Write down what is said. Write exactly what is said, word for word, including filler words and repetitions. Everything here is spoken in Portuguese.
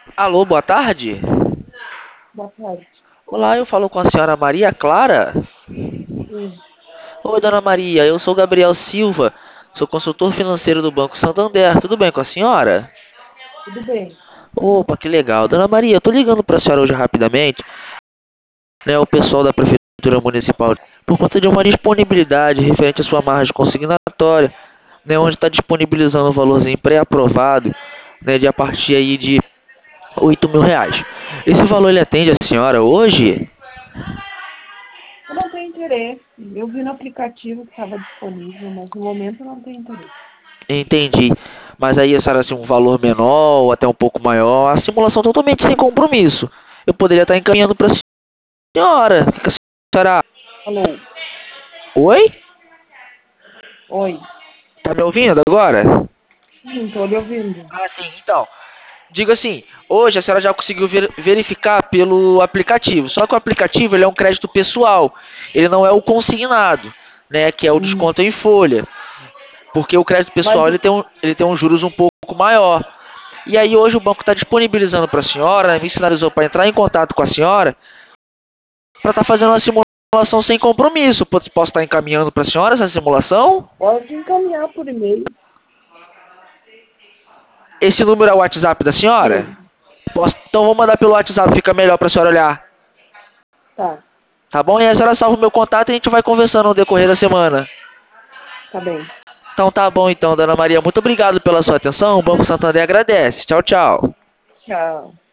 Alô, boa tarde. Boa tarde. Olá, eu falo com a senhora Maria Clara. Sim, Oi, dona Maria, eu sou Gabriel Silva, sou consultor financeiro do Banco Santander. Tudo bem com a senhora? tudo bem. Opa, que legal. Dona Maria, eu tô ligando para a senhora hoje rapidamente, né, o pessoal da Prefeitura Municipal, por conta de uma disponibilidade referente à sua margem consignatória, né, onde está disponibilizando um valorzinho pré-aprovado, né, de a partir aí de oito mil reais. Esse valor ele atende a senhora hoje? Eu não tenho interesse. Eu vi no aplicativo que estava disponível, mas no momento eu não tenho interesse. Entendi. Mas aí a senhora, assim, um valor menor ou até um pouco maior, a simulação totalmente sem compromisso. Eu poderia estar encaminhando para a senhora. O que a senhora... Alô? Oi? Oi? Tá me ouvindo agora? Sim, estou lhe ouvindo. Ah, sim. Então, digo assim, hoje a senhora já conseguiu ver- verificar pelo aplicativo. Só que o aplicativo ele é um crédito pessoal. Ele não é o consignado, né? Que é o Hum. desconto em folha. Porque o crédito Mas pessoal ele tem um, ele tem um juros um pouco maior. E aí hoje o banco está disponibilizando para a senhora, né, me sinalizou para entrar em contato com a senhora para estar fazendo uma simulação sem compromisso. Posso posso estar encaminhando para a senhora essa simulação? pode encaminhar por e-mail. Esse número é o WhatsApp da senhora? Sim, Posso, então vou mandar pelo WhatsApp, fica melhor para a senhora olhar. tá. Tá bom? E a senhora salva o meu contato e a gente vai conversando no decorrer da semana. Tá bem. Então tá bom então, dona Maria. Muito obrigado pela sua atenção. O Banco Santander agradece. Tchau, tchau. Tchau.